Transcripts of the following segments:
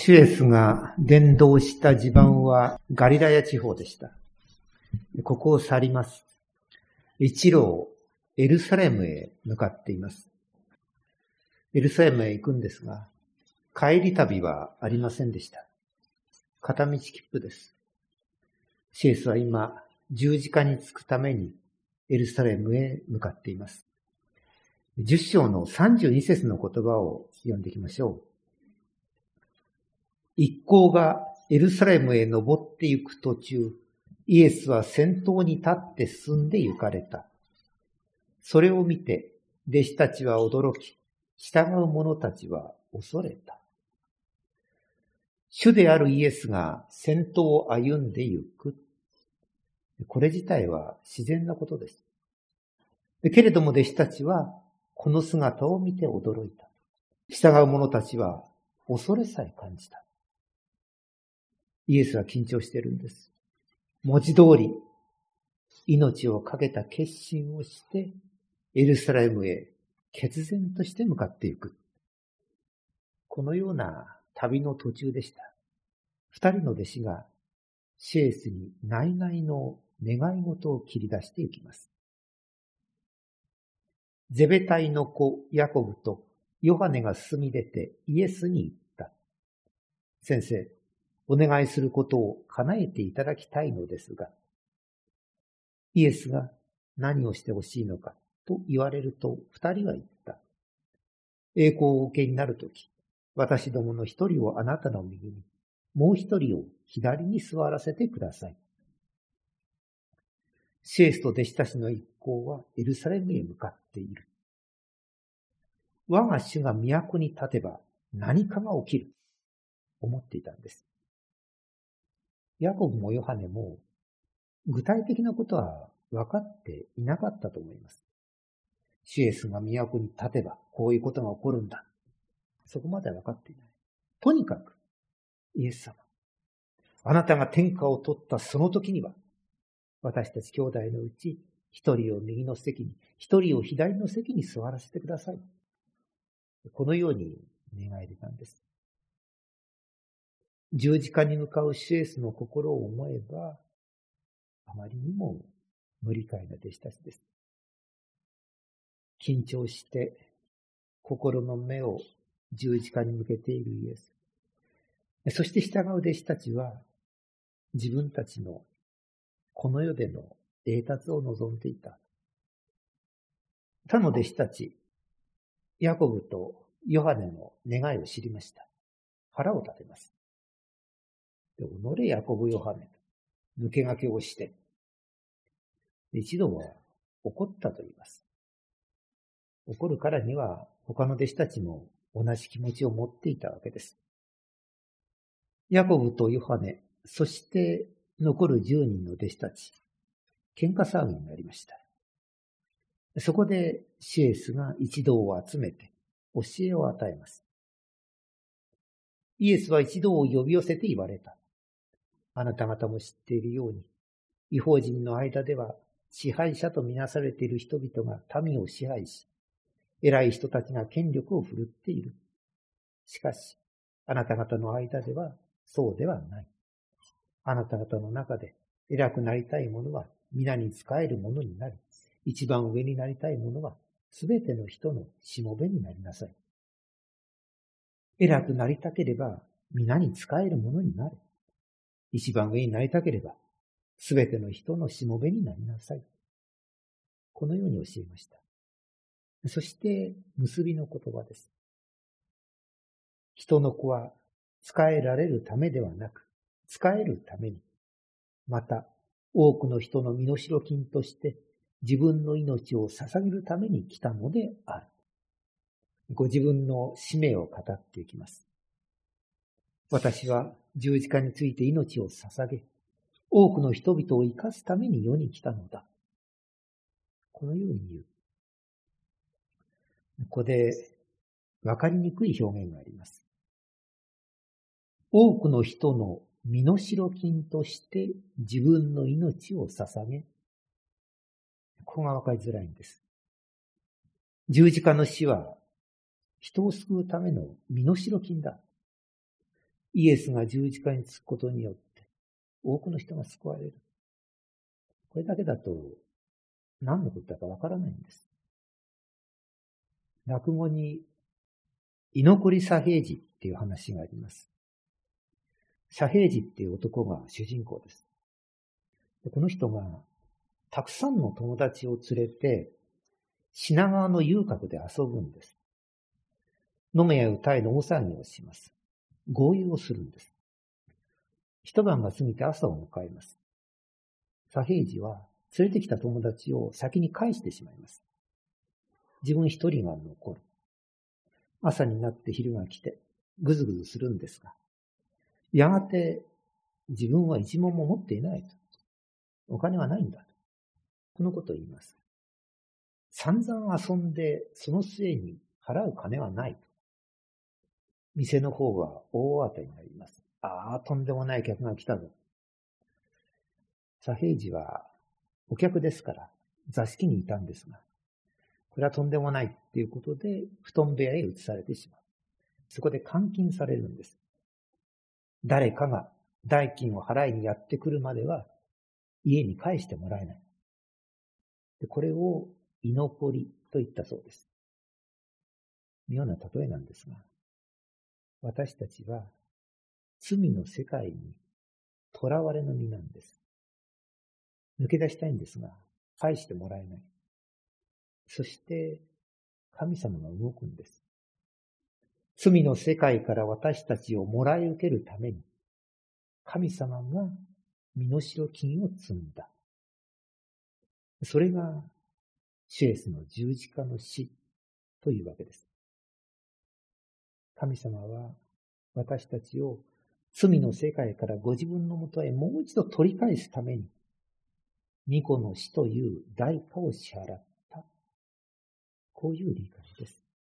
シュエスが伝道した地盤はガリラヤ地方でした。ここを去ります。一路エルサレムへ向かっています。エルサレムへ行くんですが、帰り旅はありませんでした。片道切符です。シエスは今、十字架に着くためにエルサレムへ向かっています。10章の32節の言葉を読んでいきましょう。一行がエルサレムへ登って行く途中、イエスは先頭に立って進んで行かれた。それを見て、弟子たちは驚き、従う者たちは恐れた。主であるイエスが先頭を歩んで行く。これ自体は自然なことです。けれども弟子たちはこの姿を見て驚いた。従う者たちは恐れさえ感じた。イエスは緊張しているんです。文字通り命を懸けた決心をしてエルサレムへ決然として向かっていく。このような旅の途中でした。二人の弟子がシエスに内々の願い事を切り出していきます。ゼベタイの子ヤコブとヨハネが進み出てイエスに言った。先生、お願いすることを叶えていただきたいのですが、イエスが何をしてほしいのかと言われると二人は言った。栄光をお受けになるとき、私どもの一人をあなたの右に、もう一人を左に座らせてください。シエスと弟子たちの一行はエルサレムへ向かっている。我が主が都に立てば何かが起きる。思っていたんです。ヤコブもヨハネも具体的なことは分かっていなかったと思います。シエスが都に立てばこういうことが起こるんだ。そこまでは分かっていない。とにかく、イエス様、あなたが天下を取ったその時には、私たち兄弟のうち一人を右の席に、一人を左の席に座らせてください。このように願い出たんです。十字架に向かうシエスの心を思えば、あまりにも無理解な弟子たちです。緊張して心の目を十字架に向けているイエス。そして従う弟子たちは自分たちのこの世での栄達を望んでいた。他の弟子たち、ヤコブとヨハネの願いを知りました。腹を立てます。で、己ヤコブヨハネと抜け駆けをして、一度は怒ったと言います。怒るからには他の弟子たちも同じ気持ちを持っていたわけです。ヤコブとヨハネ、そして残る10人の弟子たち、喧嘩騒ぎになりました。そこでシエスが一同を集めて教えを与えます。イエスは一同を呼び寄せて言われた。あなた方も知っているように、異邦人の間では支配者とみなされている人々が民を支配し、偉い人たちが権力を振るっている。しかし、あなた方の間ではそうではない。あなた方の中で偉くなりたい者は皆に仕える者になり、一番上になりたい者はすべての人のしもべになりなさい。偉くなりたければ皆に仕える者になれ。一番上になりたければすべての人のしもべになりなさい。このように教えました。そして結びの言葉です。人の子は仕えられるためではなく、仕えるために、また多くの人の身代金として自分の命を捧げるために来たのである。ご自分の使命を語っていきます。私は十字架について命を捧げ、多くの人々を生かすために世に来たのだ。このように言う。ここで分かりにくい表現があります。多くの人の身代金として自分の命を捧げ、ここが分かりづらいんです。十字架の死は人を救うための身代金だ。 イエスが十字架につくことによって、多くの人が救われる。これだけだと、何のことだかわからないんです。落語に、居残り左平次っていう話があります。左平次っていう男が主人公です。この人が、たくさんの友達を連れて、品川の遊郭で遊ぶんです。飲めや歌えの大騒ぎをします。豪遊をするんです。一晩が過ぎて朝を迎えます。左平次は連れてきた友達を先に返してしまいます。自分一人が残る。朝になって昼が来てぐずぐずするんですが、やがて自分は一文も持っていないと。お金はないんだと。このことを言います。散々遊んでその末に払う金はないと。店の方は大当たりになります。ああ、とんでもない客が来たぞ。左平次はお客ですから座敷にいたんですが、これはとんでもないっていうことで布団部屋へ移されてしまう。そこで監禁されるんです。誰かが代金を払いにやってくるまでは家に帰してもらえない。でこれを居残りと言ったそうです。妙な例えなんですが、私たちは罪の世界に囚われの身なんです。抜け出したいんですが、返してもらえない。そして神様が動くんです。罪の世界から私たちをもらい受けるために、神様が身代金を積んだ。それが主イエスの十字架の死というわけです。神様は私たちを罪の世界からご自分のもとへもう一度取り返すために、御子の死という代価を支払った。こういう理解です。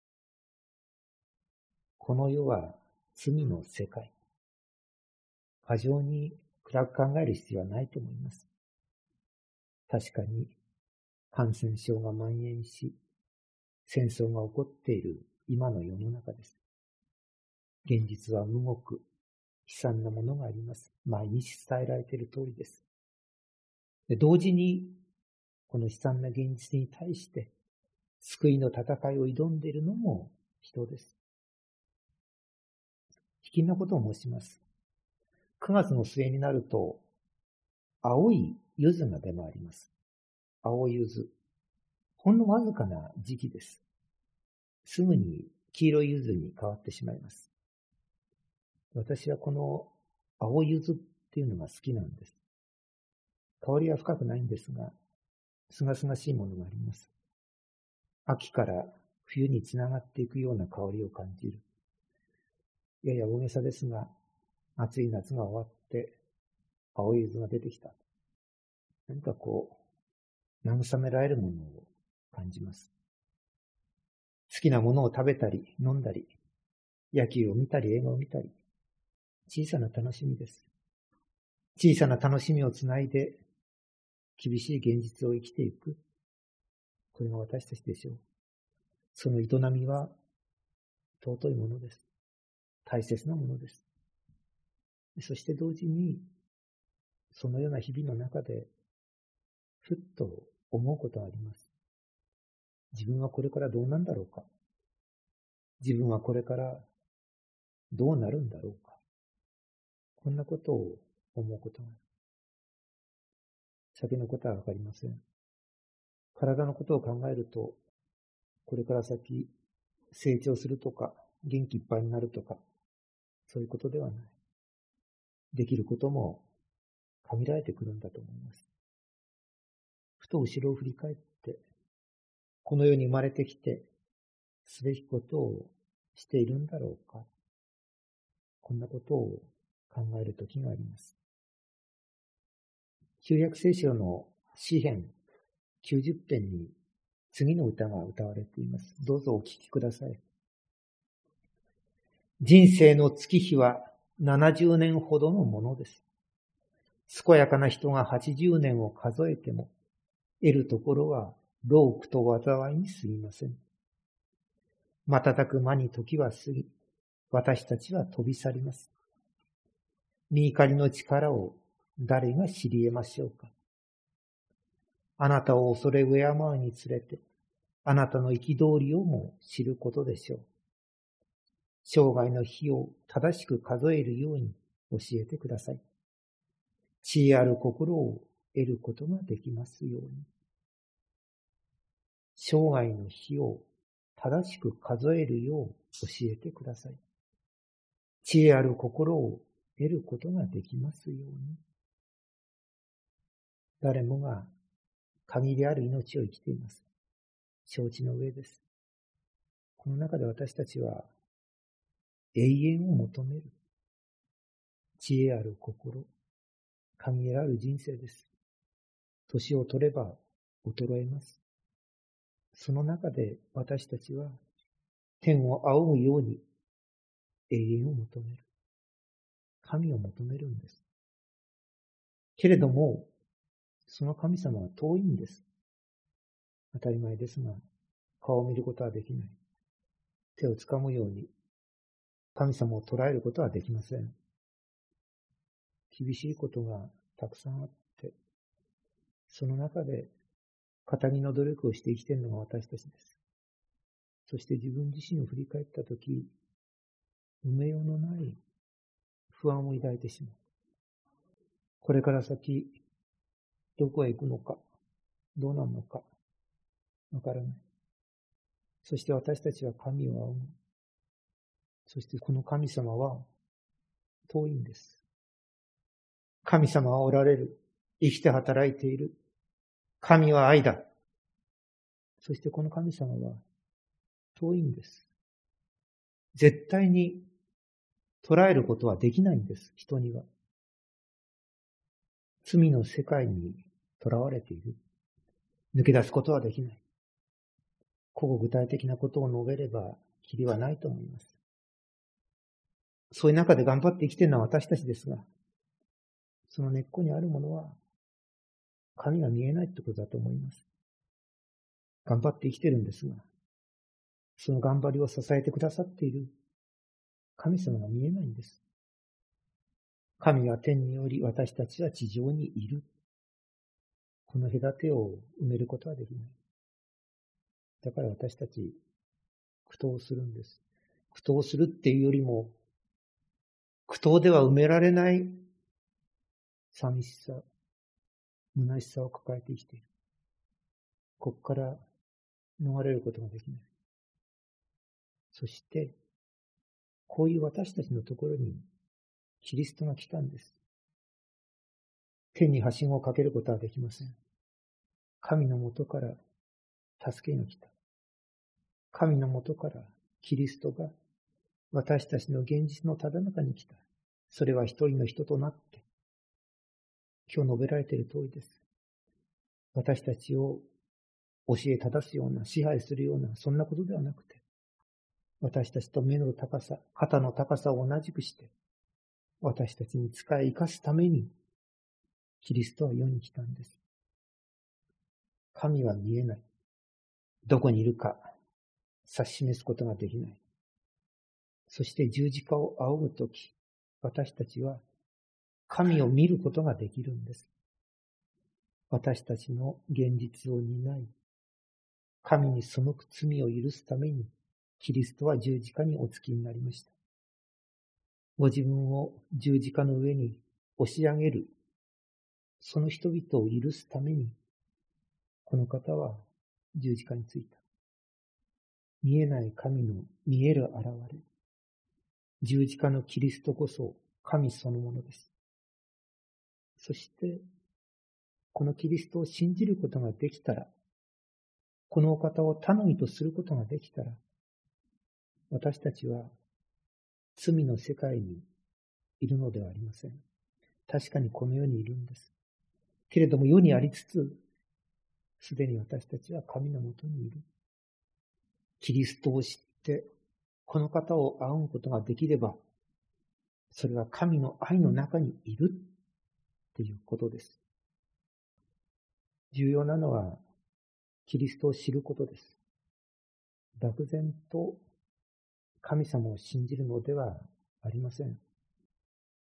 この世は罪の世界。過剰に暗く考える必要はないと思います。確かに感染症が蔓延し、戦争が起こっている今の世の中です。現実は無く悲惨なものがあります。毎日伝えられている通りです。で同時に、この悲惨な現実に対して、救いの戦いを挑んでいるのも人です。卑近なことを申します。9月の末になると、青い柚子が出回ります。青柚子。ほんのわずかな時期です。すぐに黄色い柚子に変わってしまいます。私はこの青柚子っていうのが好きなんです。香りは深くないんですが、すがすがしいものがあります。秋から冬につながっていくような香りを感じる。やや大げさですが、暑い夏が終わって青い柚子が出てきた。何か慰められるものを感じます。好きなものを食べたり飲んだり、野球を見たり映画を見たり、小さな楽しみです。小さな楽しみをつないで厳しい現実を生きていく。これが私たちでしょう。その営みは尊いものです。大切なものです。そして同時に、そのような日々の中で、ふっと思うことがあります。自分はこれからどうなんだろうか。自分はこれからどうなるんだろうか。こんなことを思うことがある。先のことはわかりません。体のことを考えると、これから先成長するとか、元気いっぱいになるとか、そういうことではない。できることも限られてくるんだと思います。ふと後ろを振り返って、この世に生まれてきて、すべきことをしているんだろうか。こんなことを考えるときがあります。旧約聖書の詩編90編に次の歌が歌われています。どうぞお聞きください。人生の月日は70年ほどのものです。健やかな人が80年を数えても、得るところは労苦と災いに過ぎません。瞬く間に時は過ぎ、私たちは飛び去ります。 御怒りの力を誰が知り得ましょうか。あなたを恐れ敬うにつれて、あなたの憤りをも知ることでしょう。生涯の日を正しく数えるように教えてください。知恵ある心を得ることができますように。生涯の日を正しく数えるよう教えてください。知恵ある心を得ることができますように。誰もが限りある命を生きています。承知の上です。この中で私たちは永遠を求める知恵ある心、限りある人生です。年を取れば衰えます。その中で私たちは天を仰ぐように永遠を求める。神を求めるんです。けれども、その神様は遠いんです。当たり前ですが、顔を見ることはできない。手を掴むように神様を捉えることはできません。厳しいことがたくさんあって、その中で堅気の努力をして生きているのが私たちです。そして自分自身を振り返ったとき、埋めようのない不安を抱いてしまう。これから先、どこへ行くのか、どうなるのか、わからない。そして私たちは神を仰ぐ。そしてこの神様は遠いんです。神様はおられる。生きて働いている。神は愛だ。そしてこの神様は遠いんです。絶対に捉えることはできないんです、人には。罪の世界に囚われている。抜け出すことはできない。個々具体的なことを述べればきりはないと思います。そういう中で頑張って生きているのは私たちですが、その根っこにあるものは神が見えないってことだと思います。頑張って生きてるんですが、その頑張りを支えてくださっている神様が見えないんです。神は天により、私たちは地上にいる。この隔てを埋めることはできない。だから私たち苦闘するんです。苦闘するっていうよりも、苦闘では埋められない寂しさ、虚しさを抱えて生きている。ここから逃れることができない。そして、こういう私たちのところにキリストが来たんです。天にはしごをかけることはできません。神のもとから助けが来た。神のもとからキリストが私たちの現実のただ中に来た。それは一人の人となって、今日述べられている通りです。私たちを教え正すような、支配するような、そんなことではなくて、私たちと目の高さ、肩の高さを同じくして、私たちに使い生かすために、キリストは世に来たんです。神は見えない。どこにいるか指し示すことができない。そして十字架を仰ぐとき、私たちは神を見ることができるんです。私たちの現実を担い、神に背く罪を許すために、キリストは十字架にお付きになりました。ご自分を十字架の上に押し上げる、その人々を許すために、この方は十字架についた。見えない神の見える現れ。十字架のキリストこそ神そのものです。そして、このキリストを信じることができたら、このお方を頼みとすることができたら、私たちは罪の世界にいるのではありません。確かにこの世にいるんです。けれども世にありつつ、すでに私たちは神のもとにいる。キリストを知って、この方を仰ぐことができれば、それは神の愛の中にいるということです。重要なのは、キリストを知ることです。漠然と神様を信じるのではありません。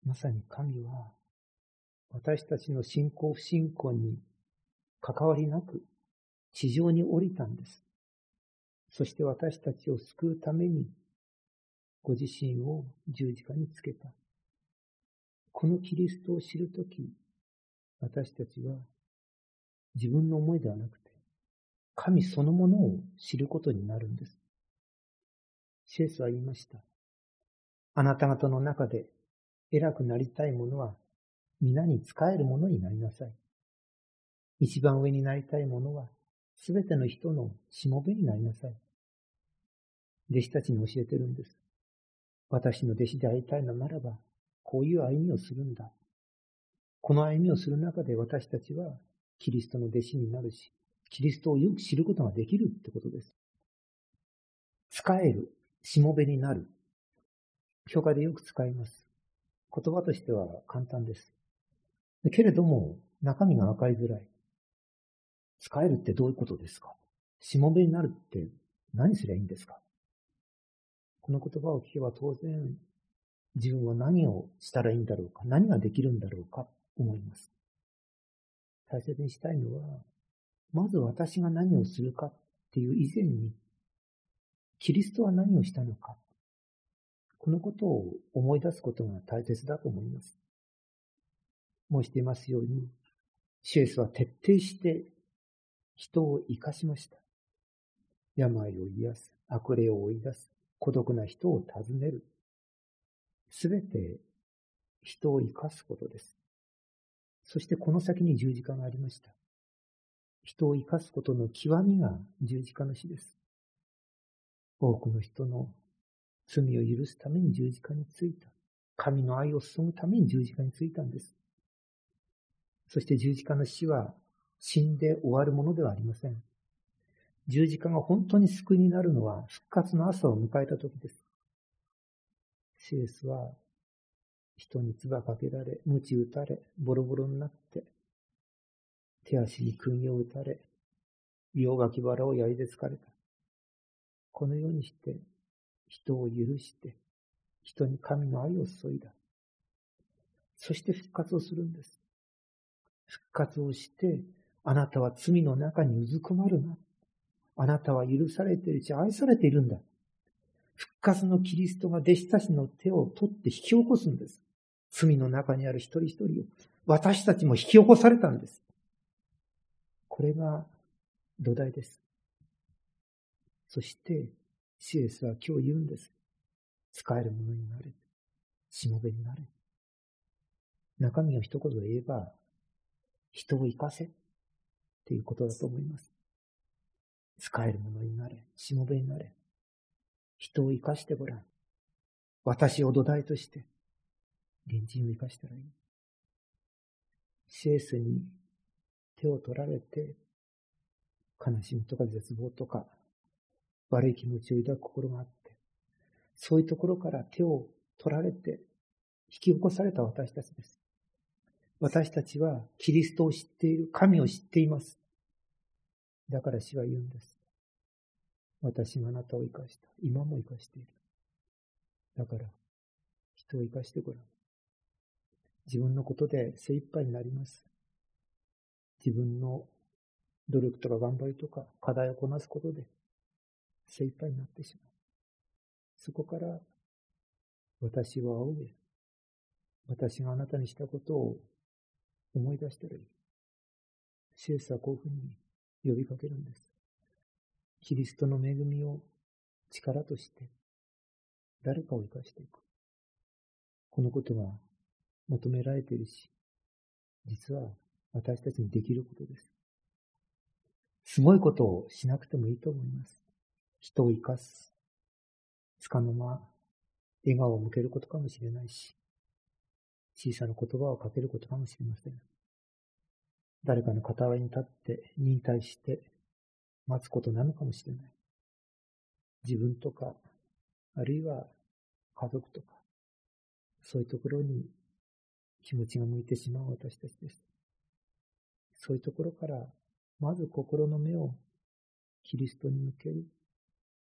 まさに神は私たちの信仰不信仰に関わりなく地上に降りたんです。そして私たちを救うためにご自身を十字架につけた。このキリストを知るとき、私たちは自分の思いではなくて、神そのものを知ることになるんです。シエスは言いました。あなた方の中で偉くなりたい者は皆に仕える者になりなさい。一番上になりたい者はすべての人のしもべになりなさい。弟子たちに教えてるんです。私の弟子でありたいのならば、こういう歩みをするんだ。この歩みをする中で私たちはキリストの弟子になるし、キリストをよく知ることができるってことです。仕える、しもべになる。教会でよく使います。言葉としては簡単です。けれども、中身がわかりづらい。仕えるってどういうことですか？しもべになるって何すりゃいいんですか？この言葉を聞けば当然、自分は何をしたらいいんだろうか、何ができるんだろうか、思います。大切にしたいのは、まず私が何をするかっていう以前に、キリストは何をしたのか、このことを思い出すことが大切だと思います。申していますように、シエスは徹底して人を生かしました。病を癒す、悪霊を追い出す、孤独な人を訪ねる。すべて人を生かすことです。そしてこの先に十字架がありました。人を生かすことの極みが十字架の死です。多くの人の罪を許すために十字架についた。神の愛を注ぐために十字架についたんです。そして十字架の死は死んで終わるものではありません。十字架が本当に救いになるのは復活の朝を迎えた時です。シエスは人に唾かけられ、鞭打たれ、ボロボロになって、手足に釘を打たれ、両脇腹を槍で突かれた。このようにして人を許して、人に神の愛を注いだ。そして復活をするんです。復活をして、あなたは罪の中にうずくまるな。あなたは許されているし愛されているんだ。復活のキリストが弟子たちの手を取って引き起こすんです。罪の中にある一人一人を私たちも引き起こされたんです。これが土台です。そしてシエスは今日言うんです。使えるものになれ。しもべになれ。中身を一言で言えば、人を生かせっていうことだと思います。使えるものになれ。しもべになれ。人を生かしてごらん。私を土台として、隣人を生かしたらいい。シエスに手を取られて、悲しみとか絶望とか、悪い気持ちを抱く心があって、そういうところから手を取られて、引き起こされた私たちです。私たちはキリストを知っている、神を知っています。だから主は言うんです。私があなたを生かした。今も生かしている。だから、人を生かしてごらん。自分のことで精一杯になります。自分の努力とか頑張りとか課題をこなすことで精一杯になってしまう。そこから私は仰げ。私があなたにしたことを思い出したらいい。シエスはこういうふうに呼びかけるんです。キリストの恵みを力として誰かを生かしていく。このことが求められているし、実は私たちにできることです。すごいことをしなくてもいいと思います。人を生かす。束の間、笑顔を向けることかもしれないし、小さな言葉をかけることかもしれません。誰かの傍らに立って忍耐して待つことなのかもしれない。自分とか、あるいは家族とか、そういうところに気持ちが向いてしまう私たちです。そういうところから、まず心の目をキリストに向ける。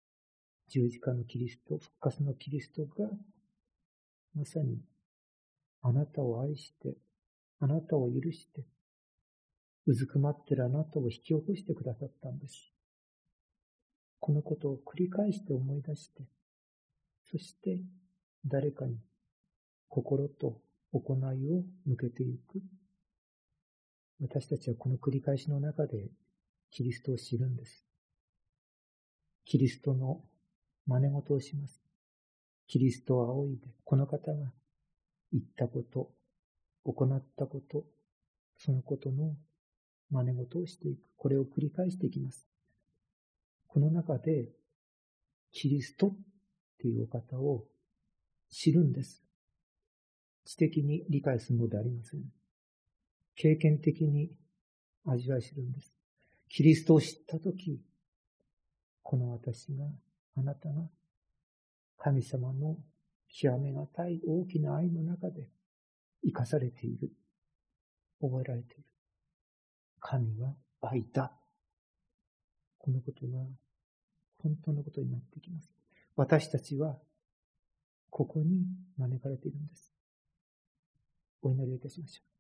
十字架のキリスト、復活のキリストが、まさにあなたを愛して、あなたを許して、うずくまっているあなたを引き起こしてくださったんです。このことを繰り返して思い出して、そして誰かに心と行いを向けていく。私たちはこの繰り返しの中でキリストを知るんです。キリストの真似事をします。キリストを仰いで、この方が言ったこと、行ったこと、そのことの真似事をしていく。これを繰り返していきます。この中で、キリストっていうお方を知るんです。知的に理解するのではありません。経験的に味わい知るんです。キリストを知ったとき、この私が、あなたが、神様の極めがたい大きな愛の中で生かされている。覚えられている。神は愛だ。このことが本当のことになってきます。私たちはここに招かれているんです。お祈りをいたしましょう。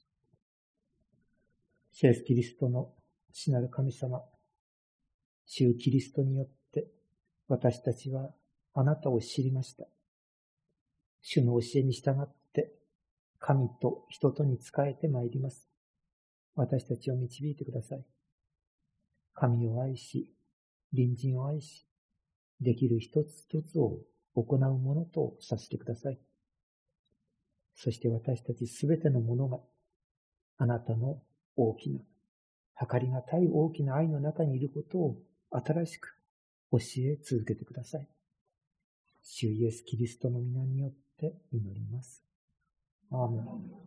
主イエスキリストの父なる神様、主キリストによって私たちはあなたを知りました。主の教えに従って神と人とに仕えてまいります。私たちを導いてください。神を愛し、隣人を愛し、できる一つ一つを行うものとさせてください。そして私たちすべてのものがあなたの大きな、計りがたい大きな愛の中にいることを新しく教え続けてください。主イエスキリストの皆によって祈ります。アーメン。